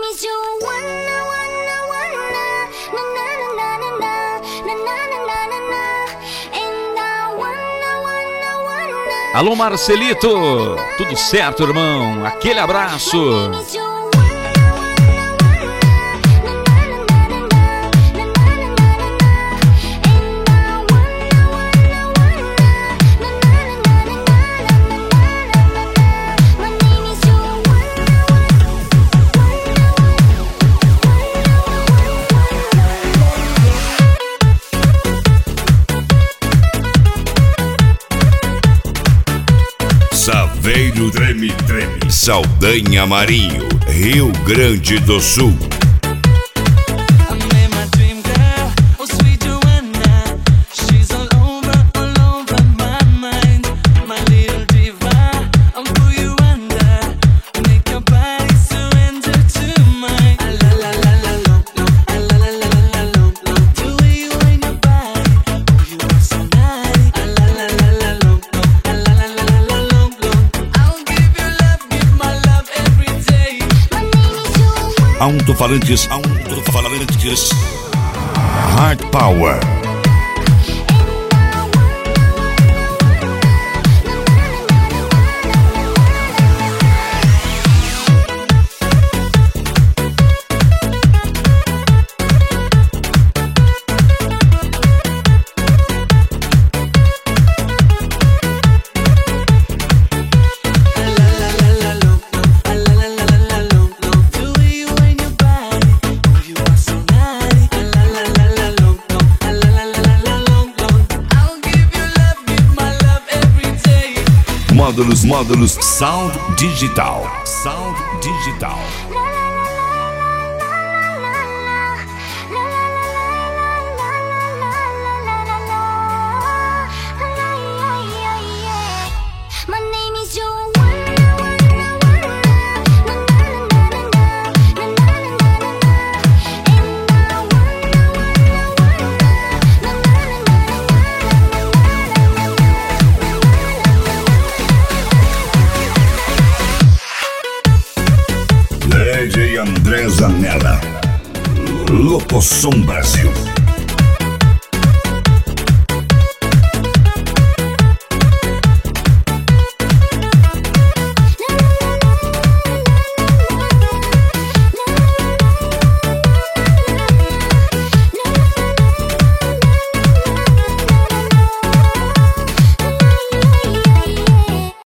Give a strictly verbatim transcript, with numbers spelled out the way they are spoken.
Alô, Marcelito, tudo certo, irmão? Aquele abraço. Saveiro Treme Treme, Saldanha Marinho, Rio Grande do Sul. Alto-falantes, alto-falantes, Hard Power. Módulos, módulos, Sound Digital, Sound Digital. D J André Zanella, Locosom Brasil.